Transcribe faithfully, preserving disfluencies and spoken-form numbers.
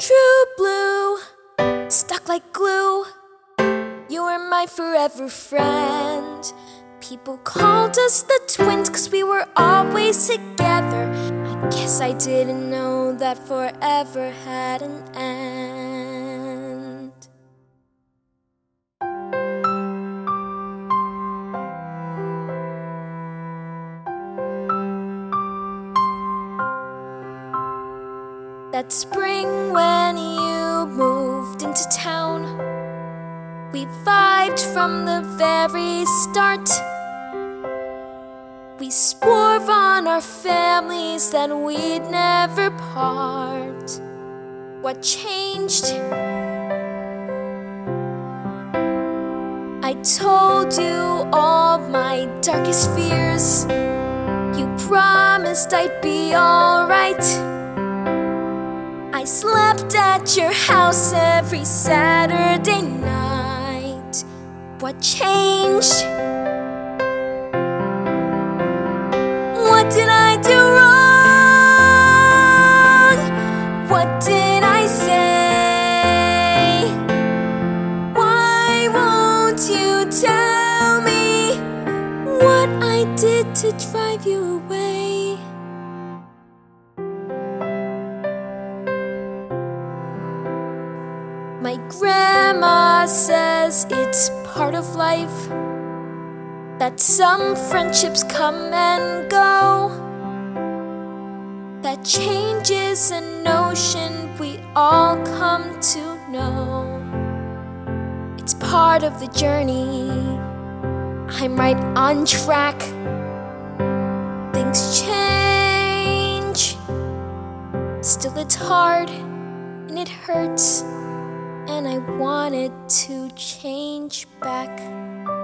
True blue, stuck like glue. You were my forever friend. People called us the twins 'cause we were always together. I guess I didn't know that forever had an end. That spring when you moved into town, we vibed from the very start. We swore on our families that we'd never part. What changed? I told you all my darkest fears. You promised I'd be alright. I slept at your house every Saturday night. What changed? What did I do wrong? What did I say? Why won't you tell me what I did to drive you away? My grandma says it's part of life, that some friendships come and go, that change is a notion we all come to know. It's part of the journey. I'm right on track. Things change. Still it's hard and it hurts, and I wanted to change back.